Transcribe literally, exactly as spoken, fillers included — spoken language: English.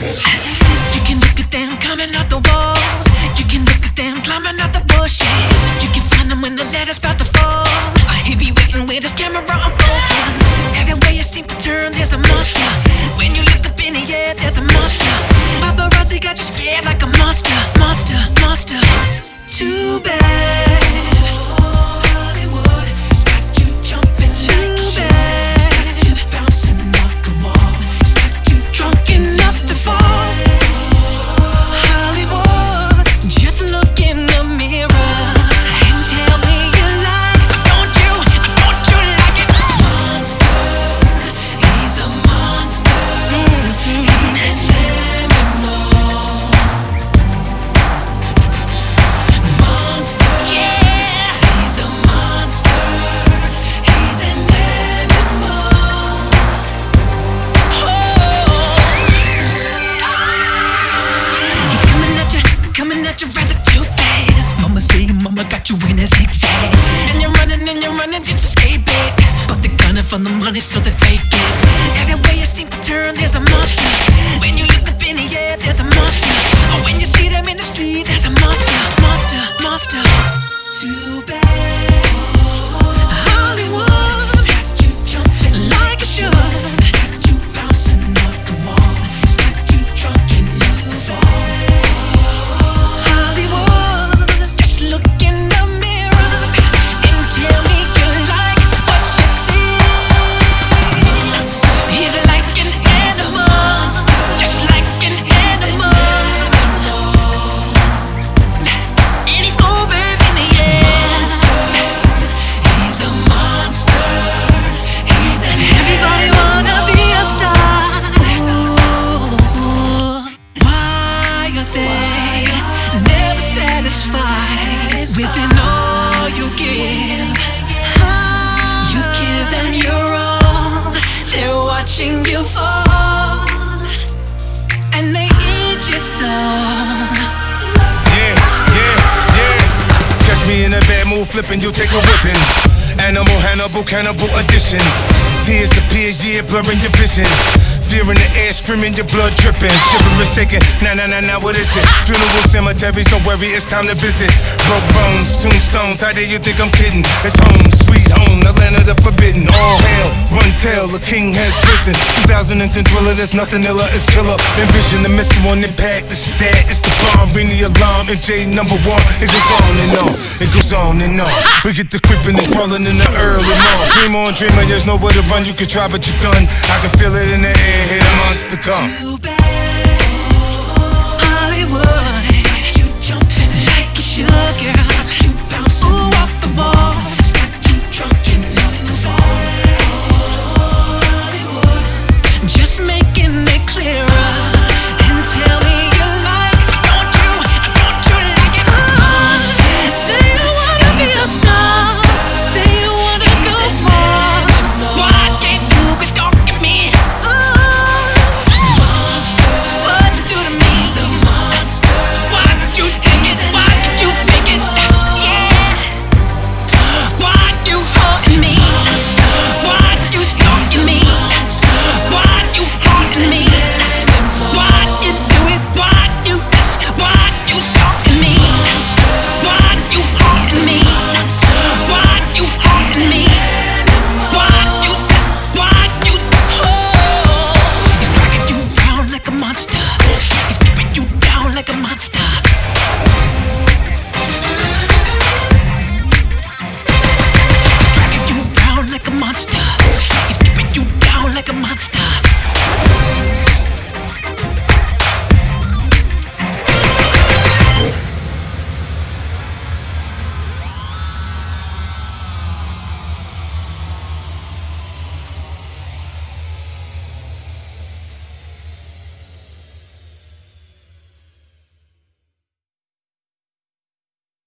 You can look at them coming out the walls. You can look at them climbing out the bushes. You can find them when the letter's about to fall. He be waiting with his camera on focus. Everywhere you seem to turn, there's a monster. When you look up in the air, there's a monster. Paparazzi got you scared like a monster. Monster, monster. Too bad. Hollywood has got you jumping. Too bad. It's got you bouncing off the wall. It's got you drunk enough to fall. Hollywood, just look in the mirror and tell me you like. Don't you? Don't you like it? Monster, he's a monster. Mm-hmm. He's an animal. Monster, yeah. He's a monster. He's an animal. He's coming at you, coming at you rather too fast. Mama say, mama got you in a zigzag. And you're running, and you're running just to escape it. But they're gunning for the money, so they fake it. Everywhere you seem to turn, there's a monster. When you look up in the air, there's a monster. Or when you see them in the street, there's a monster. Monster, monster. Too bad. Hollywood got you jumping like a should. Got you bouncing off the wall. It's got you drunk enough to fall. Hollywood, just look in the mirror and tell me you like what you see. He's like an animal, just like an animal. And he's moving in the air. He's a monster. He's an everybody wanna be a star. Why are they never satisfied within all you give? You give them your all, they're watching you fall, and they eat your soul. Yeah, yeah, yeah. Catch me in a bad mood flipping, you take a whipping. Animal, Hannibal, cannibal edition. Tears appear, yeah, blurring your vision. Fear in the air, screaming, your blood dripping. Shivering, shaking, nah, nah, nah, nah, what is it? Funeral cemeteries, don't worry, it's time to visit. Broke bones, tombstones, how dare you think I'm kidding? It's home, sweet home, the land of the forbidden. All hail, run tell, the king has risen. two thousand ten thriller, there's nothing iller, it's killer. Envision the missing one impact, this is that, it's the bomb. Ring the alarm, M J number one. It goes on and on, it goes on and on. We get the creeping and crawling in the early morning. Dream on, dreamer, there's nowhere to run, you can try, but you're done. I can feel it in the air, here the monster come. Too bad.